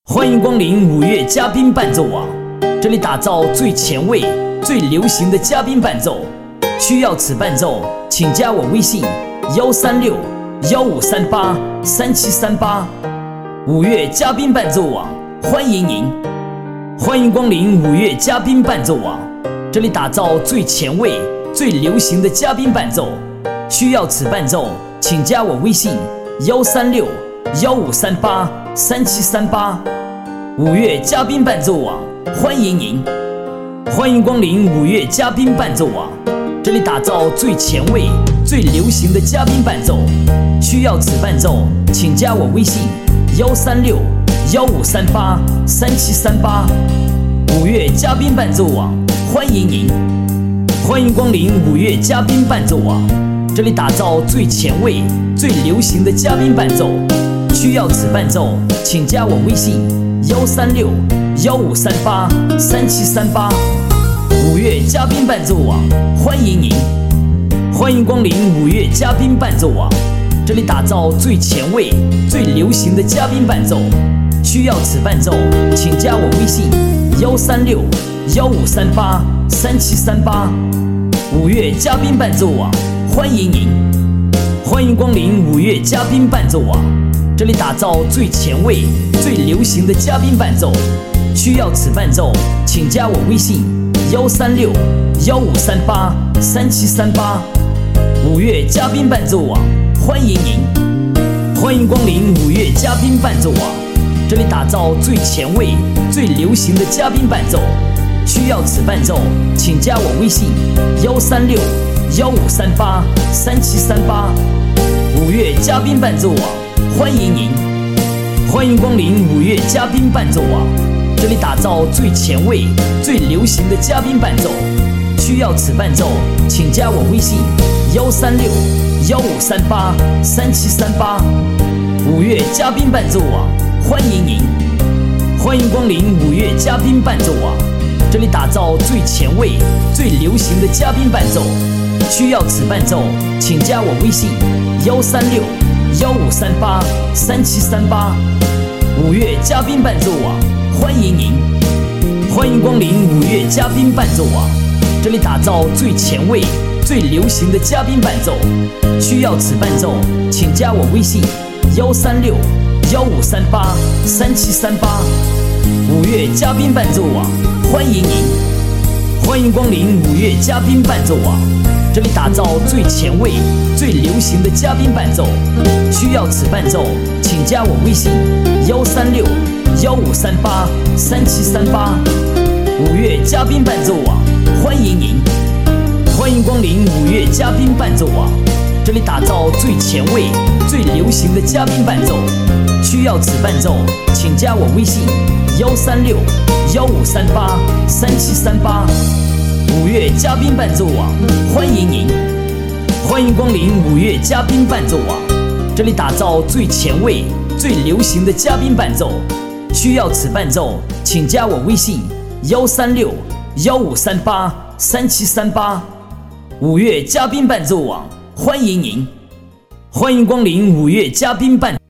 欢迎光临五月嘉宾伴奏网，这里打造最前卫、最流行的嘉宾伴奏。需要此伴奏，请加我微信136-1538-3738。五月嘉宾伴奏网，欢迎您！欢迎光临五月嘉宾伴奏网，这里打造最前卫、最流行的嘉宾伴奏。需要此伴奏，请加我微信136-1538-3738。五月嘉宾伴奏网，欢迎您！欢迎光临五月嘉宾伴奏网，这里打造最前卫、最流行的嘉宾伴奏。需要此伴奏，请加我微信136-1538-3738。五月嘉宾伴奏网，欢迎您！欢迎光临五月嘉宾伴奏网，这里打造最前卫、最流行的嘉宾伴奏。需要此伴奏，请加我微信136-1538-3738。五月嘉宾伴奏网，欢迎您！欢迎光临五月嘉宾伴奏网，这里打造最前卫、最流行的嘉宾伴奏。需要此伴奏，请加我微信136-1538-3738。五月嘉宾伴奏网，欢迎您！欢迎光临五月嘉宾伴奏网，这里打造最前卫、最流行的嘉宾伴奏。需要此伴奏，请加我微信136-1538-3738。五月嘉宾伴奏网，欢迎您！欢迎光临五月嘉宾伴奏网，这里打造最前卫、最流行的嘉宾伴奏。需要此伴奏，请加我微信136-1538-3738。五月嘉宾伴奏网，欢迎您！欢迎光临五月嘉宾伴奏网，这里打造最前卫、最流行的嘉宾伴奏。需要此伴奏，请加我微信136-1538-3738。五月嘉宾伴奏网，欢迎您！欢迎光临五月嘉宾伴奏网，这里打造最前卫、最流行的嘉宾伴奏。需要此伴奏，请加我微信136-1538-3738。五月嘉宾伴奏网，欢迎您！欢迎光临五月嘉宾伴奏网，这里打造最前卫、最流行的嘉宾伴奏。需要此伴奏，请加我微信136-1538-3738。五月嘉宾伴奏网，欢迎您！欢迎光临五月嘉宾伴奏网，这里打造最前卫、最流行的嘉宾伴奏。需要此伴奏，请加我微信136-1538-3738。五月嘉宾伴奏网，欢迎您！欢迎光临五月嘉宾伴奏网，这里打造最前卫、最流行的嘉宾伴奏。需要此伴奏，请加我微信136-1538-3738。五月嘉宾伴奏网，欢迎您！欢迎光临五月嘉宾伴奏网，这里打造最前卫、最流行的嘉宾伴奏。需要此伴奏，请加我微信136-1538-3738。五月嘉宾伴奏网，欢迎您！欢迎光临五月嘉宾伴。